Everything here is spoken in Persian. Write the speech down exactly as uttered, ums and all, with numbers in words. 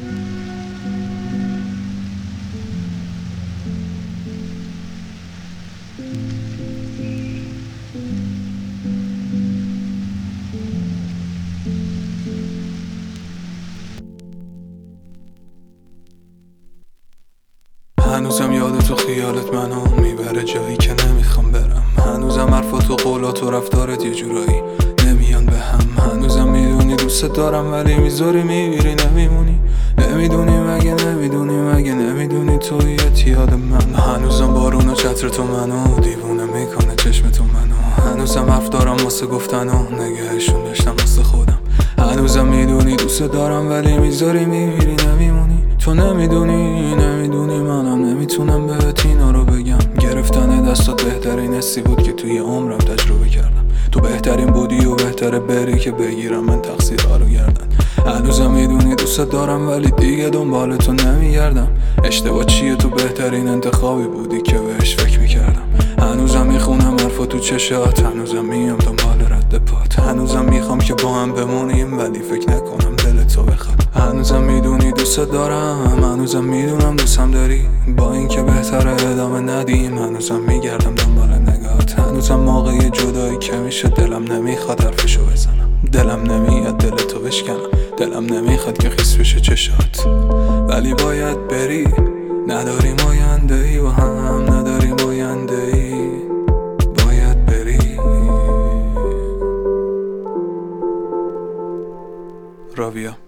هنوزم یادت و خیالت منو میبره جایی که نمیخوام برم. هنوزم حرفات و قولات و رفتارت یه جورایی نمیان به هم. هنوزم میدونی دوست دارم ولی میذاری میبیری نمیمونی. نمیدونی مگه نمیدونی مگه نمیدونی تویت یاد من. هنوزم بارون و چتر تو منو دیوونه میکنه چشم تو منو. هنوزم حرف دارم واسه گفتن و نگهشون داشتم واسه خودم. هنوزم میدونی دوست دارم ولی میذاری میبیری نمیمونی. تو نمیدونی نمیدونی منم نمیتونم بهت اینا رو بگم. گرفتن دستات بهترین حسی بود که توی عمرم تجربه کردم. تو بهترین بودی و بهتره بری که بگیرم من تقصیرها رو گردن. هنوزم میدونی دوست دارم ولی دیگه دنبال تو نمیگردم. اشتباه چیه؟ تو بهترین انتخابی بودی که بهش فکر میکردم. هنوزم میخونم حرفا تو چشات، هنوزم میام دنبال رد پات. هنوزم میخوام که با هم بمونیم ولی فکر نکنم دل تو بخواد. هنوزم میدونی دوست دارم، هنوزم میدونم دوستم داری. با اینکه بهتره ادامه ندیم هنوزم میگردم دنبال نگات. هنوزم موقع جدایی که میشه دلم نمیخواد حرفشو بزنم. دلم نمیاد دل تو بشکنم. دلم نمیخواد که خیس بشه چشات ولی باید بری. نداریم آینده ای و هم نداریم آینده ای. باید بری. راویا.